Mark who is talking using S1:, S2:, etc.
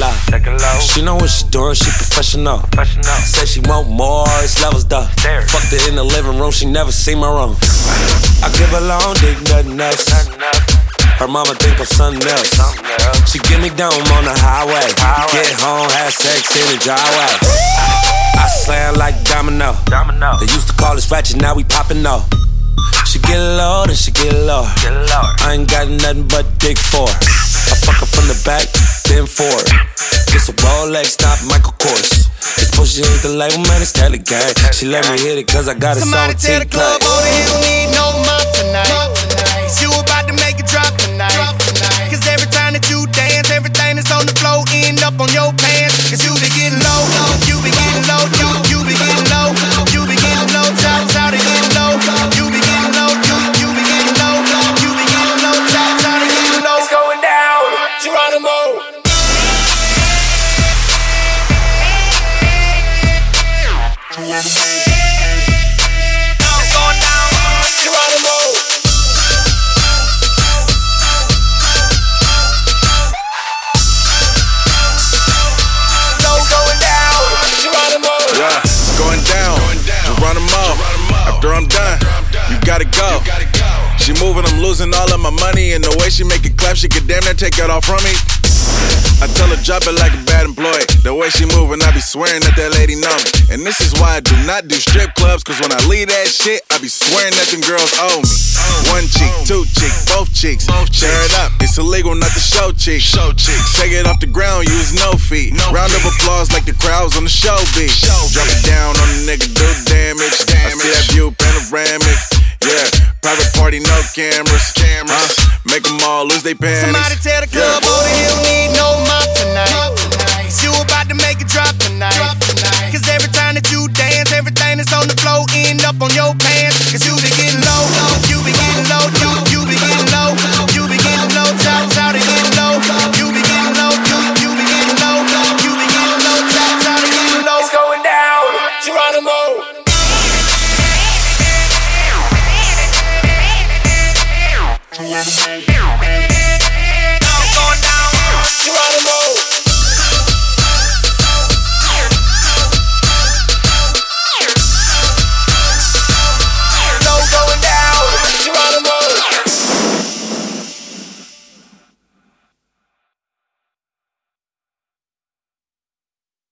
S1: low. She know what she doing, she professional. Say she want more, it's levels though. Fucked her in the living room, she never seen my room. I give her long dick, nothing else. Her mama think I'm something else. She get me down on the highway. Get home, have sex in the driveway. I slam like domino. They used to call us ratchet, now we poppin' off. She get low, then she get low. I ain't got nothing but dick for her. I fuck her from the back, then forward. This a Rolex, not Michael Kors. This pussy ain't the label, man, it's Telly Gang. She let me hit it cause I got a song to
S2: tell the club owner he don't need no mop tonight. You about to make it drop tonight. Cause every time that you dance, everything that's on the floor end up on your pants. Cause you be getting low, you be getting low, you be getting low, you be getting low, shout to get low. You be getting low, you be getting low, you be getting low, shout to get low. It's going down, Geronimo.
S3: After I'm done, you gotta go. She moving, I'm losing all of my money. And the way she make it clap, she could damn near take it all from me. I tell her drop it like a bad employee. The way she moving, I be swearing that lady know me. And this is why I do not do strip clubs. Cause when I leave that shit, I be swearing that them girls owe me. One cheek, two cheek, both cheeks. Tear it up, it's illegal not to show cheeks. Take it off the ground, use no feet. Round of applause like the crowds on the show beat. Drop it down on the nigga, do damage. I see that view panoramic. Yeah, private party, no cameras. Make them all lose they panties.
S2: Somebody tell the club owner he don't need no mop tonight. You about to make it drop tonight. Cause every time that you dance, everything that's on the floor end up on your pants. Cause you be getting low, you be getting low, you be getting low, you be getting low, shout to get low. You be getting low, you be getting low, you be getting low, shout to get low. It's going down, Geronimo. It's going down, Geronimo.